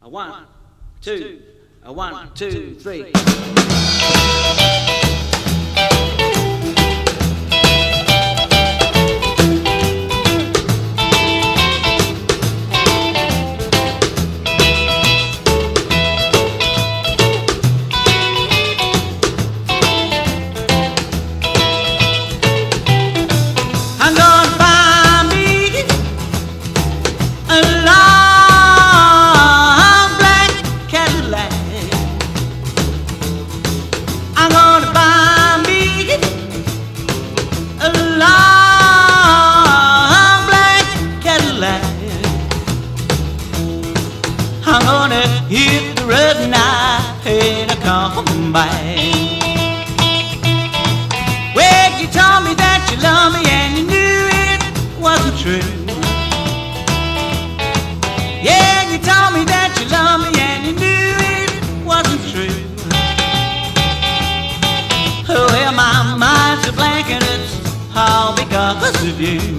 A one, two, a 1, 2, 3. I'm gonna find me a long black Cadillac. I'm gonna find me a long black Cadillac. I'm gonna hit the road tonight and I come back. Well, you told me that you love me and you knew it wasn't true. Yeah, you told me that you love me and you knew it wasn't true. Oh, well, my mind's a blank and it's all because of you.